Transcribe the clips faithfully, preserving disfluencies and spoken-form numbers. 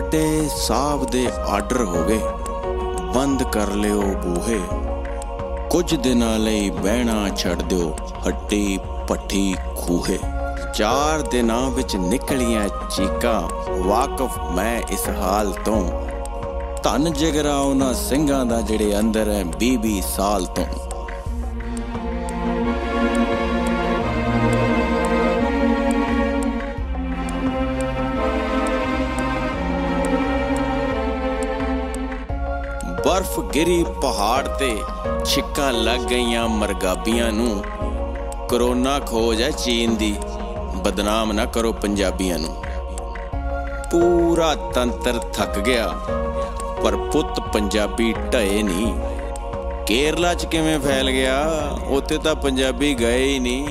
ਵੱਡੇ ਸਾਹਿਬ ਦੇ ਆਰਡਰ ਹੋ ਗਏ, ਬੰਦ ਕਰ ਲਿਓ ਬੂਹੇ, ਕੁਝ ਦਿਨਾਂ ਲਈ ਬਹਿਣਾ ਛੱਡ ਦਿਓ ਹੱਟੀ ਭੱਠੀ ਖੂਹੇ। ਚਾਰ ਦਿਨਾਂ ਵਿੱਚ ਨਿਕਲੀਆਂ ਚੀਕਾਂ, ਵਾਕਫ ਮੈਂ ਇਸ ਹਾਲ ਤੋਂ, ਧੰਨ ਜਿਗਰਾ ਉਹਨਾਂ ਸਿੰਘਾਂ ਦਾ ਜਿਹੜੇ ਅੰਦਰ ਹੈ ਵੀਹ ਵੀਹ ਸਾਲ ਤੋਂ। ਬਰਫ਼ ਗਿਰੀ ਪਹਾੜ ਤੇ, ਛਿੱਕਾਂ ਲੱਗ ਗਈਆਂ ਮਰਗਾਬੀਆਂ ਨੂੰ। ਕਰੋਨਾ ਖੋਜ ਹੈ ਚੀਨ ਦੀ, ਬਦਨਾਮ ਨਾ ਕਰੋ ਪੰਜਾਬੀਆਂ ਨੂੰ। ਪੂਰਾ ਤੰਤਰ ਥੱਕ ਗਿਆ ਪਰ ਪੁੱਤ ਪੰਜਾਬੀ ਢਏ ਨਹੀਂ। ਕੇਰਲਾ 'ਚ ਕਿਵੇਂ ਫੈਲ ਗਿਆ, ਉੱਥੇ ਤਾਂ ਪੰਜਾਬੀ ਗਏ ਹੀ ਨਹੀਂ।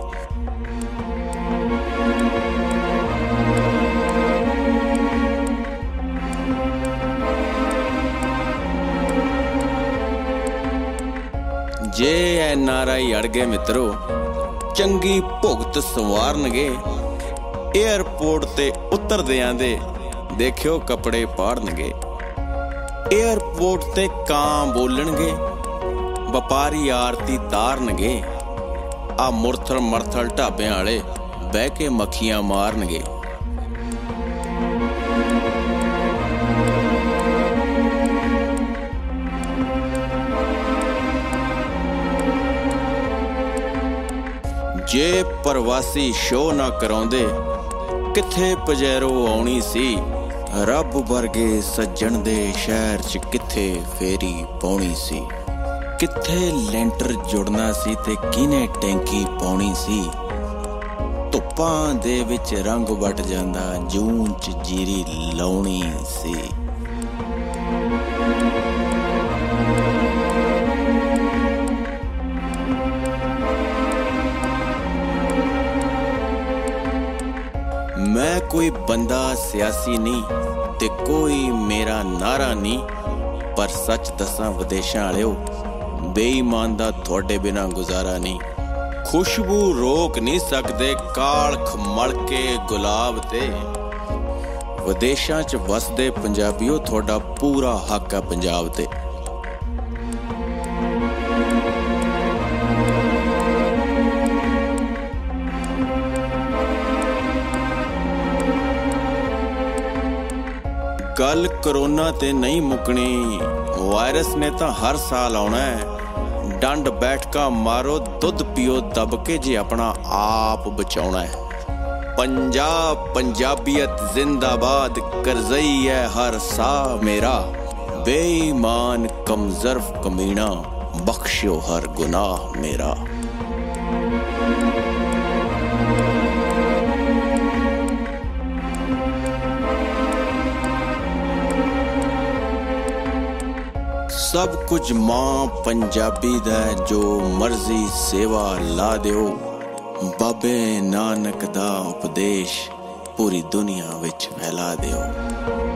ਜੇ ਐਨ ਆਰ ਆਈ ਅੜ ਗਏ ਮਿੱਤਰੋ, ਚੰਗੀ ਭੁਗਤ ਸੰਵਾਰਨਗੇ। ਏਅਰਪੋਰਟ ਤੇ ਉਤਰਦਿਆਂ ਦੇ ਦੇਖਿਓ ਕੱਪੜੇ ਪਾੜਨਗੇ। ਏਅਰਪੋਰਟ ਤੇ ਕਾਂ ਬੋਲਣਗੇ, ਵਪਾਰੀ ਆਰਤੀ ਤਾਰਨਗੇ। ਆ ਮੁਰਥਲ ਮਰਥਲ ਢਾਬਿਆਂ ਵਾਲੇ ਬਹਿ ਕੇ ਮੱਖੀਆਂ ਮਾਰਨਗੇ। ਜੇ ਪ੍ਰਵਾਸੀ ਸ਼ੋਅ ਨਾ ਕਰਾਉਂਦੇ, ਕਿੱਥੇ ਪਜੈਰੋ ਆਉਣੀ ਸੀ। ਰੱਬ ਵਰਗੇ ਸੱਜਣ ਦੇ ਸ਼ਹਿਰ 'ਚ ਕਿੱਥੇ ਫੇਰੀ ਪਾਉਣੀ ਸੀ। ਕਿੱਥੇ ਲੈਂਟਰ ਜੁੜਨਾ ਸੀ ਤੇ ਕਿਹਨੇ ਟੈਂਕੀ ਪਾਉਣੀ ਸੀ। ਧੁੱਪਾਂ ਦੇ ਵਿੱਚ ਰੰਗ ਵੱਟ ਜਾਂਦਾ, ਜੂਨ 'ਚ ਜੀਰੀ ਲਾਉਣੀ ਸੀ। ਮੈਂ ਕੋਈ ਬੰਦਾ ਸਿਆਸੀ ਨਹੀਂ ਤੇ ਕੋਈ ਮੇਰਾ ਨਾਰਾ ਨਹੀਂ, ਪਰ ਸੱਚ ਦੱਸਾਂ ਵਿਦੇਸ਼ਾਂ ਵਾਲਿਓ, ਬੇਈਮਾਨ ਦਾ ਤੁਹਾਡੇ ਬਿਨਾਂ ਗੁਜ਼ਾਰਾ ਨਹੀਂ। ਖੁਸ਼ਬੂ ਰੋਕ ਨਹੀਂ ਸਕਦੇ ਕਾਲਖ ਮਲ ਕੇ ਗੁਲਾਬ ਤੇ। ਵਿਦੇਸ਼ਾਂ 'ਚ ਵਸਦੇ ਪੰਜਾਬੀਓ, ਤੁਹਾਡਾ ਪੂਰਾ ਹੱਕ ਆ ਪੰਜਾਬ ਤੇ। ਗੱਲ ਕਰੋਨਾ ਤੇ ਨਹੀਂ ਮੁੱਕਣੀ, ਵਾਇਰਸ ਨੇ ਤਾਂ ਹਰ ਸਾਲ ਆਉਣਾ ਹੈ। ਡੰਡ ਬੈਠਕਾ ਮਾਰੋ, ਦੁੱਧ ਪੀਓ ਦੱਬ ਕੇ ਜੇ ਆਪਣਾ ਆਪ ਬਚਾਉਣਾ ਹੈ। ਪੰਜਾਬ ਪੰਜਾਬੀਅਤ ਜ਼ਿੰਦਾਬਾਦ, ਕਰਜ਼ਈ ਹੈ ਹਰ ਸਾਹ ਮੇਰਾ। ਬੇਈਮਾਨ ਕਮਜ਼ਰਫ ਕਮੀਣਾ, ਬਖਸ਼ਿਓ ਹਰ ਗੁਨਾਹ ਮੇਰਾ। ਸਭ ਕੁਝ ਮਾਂ ਪੰਜਾਬੀ ਦਾ, ਜੋ ਮਰਜ਼ੀ ਸੇਵਾ ਲਾ ਦਿਓ। ਬਾਬੇ ਨਾਨਕ ਦਾ ਉਪਦੇਸ਼ ਪੂਰੀ ਦੁਨੀਆ ਵਿੱਚ ਫੈਲਾ ਦਿਓ।